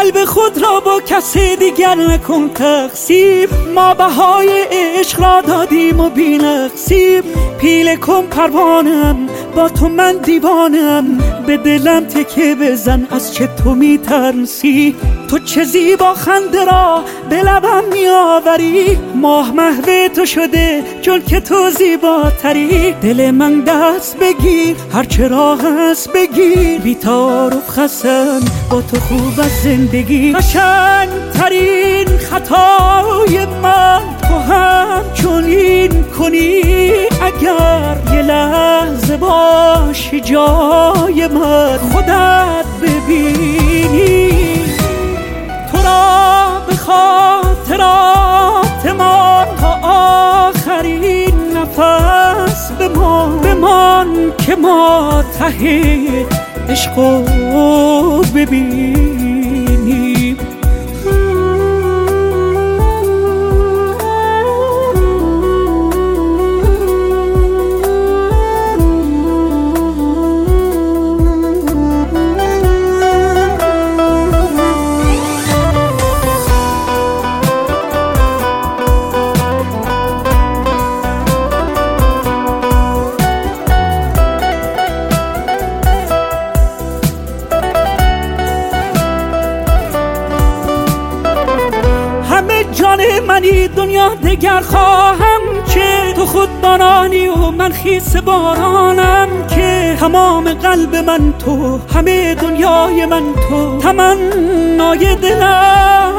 قلب خود را با کسی دیگر نکن تقسیم. ما بهای عشق را دادیم و بی نقصیم. پیله کن پروانم با تو من دیوانم، به دلم تکه بزن از چه تو میترسی. تو چه زیبا خنده را به لبم میآوری، ماه محو تو شده چون که تو زیباتری. دل من دست بگیر هرچه راه هست بگیر، بی تعارف خسن با تو خوب از زندگی. قشنگ ترین خطای من تو هم چنین کنی، اگر یه لحظه باشی جای من خودت ببینی. تو را به خاطرات ما تا آخرین نفس بمان که ما ته عشقو ببینیم. جان منی دنیا دگر خواهم که تو خود بارانی و من خیس بارانم، که تمام قلب من تو، همه دنیای من تو، تمنای دلم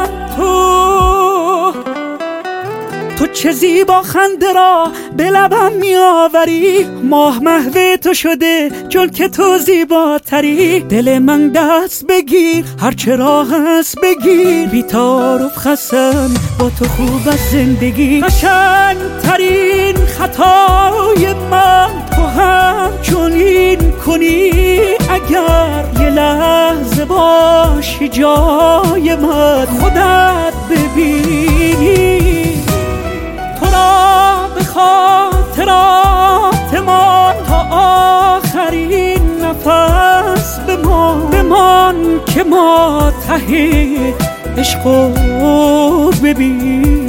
تو چه زیبا خنده را به لبم میآوری، ماه محو تو شده چون که تو زیباتری. دل من دست بگیر هرچه راه هست بگیر، بی تعارف خسن با تو خوب از زندگی. قشنگ ترین خطای من تو هم چنین کنی، اگر یه لحظه باشی جای من خودت ببینی. به خاطرات ما تا آخرین نفس بمان که ما ته عشقو ببین.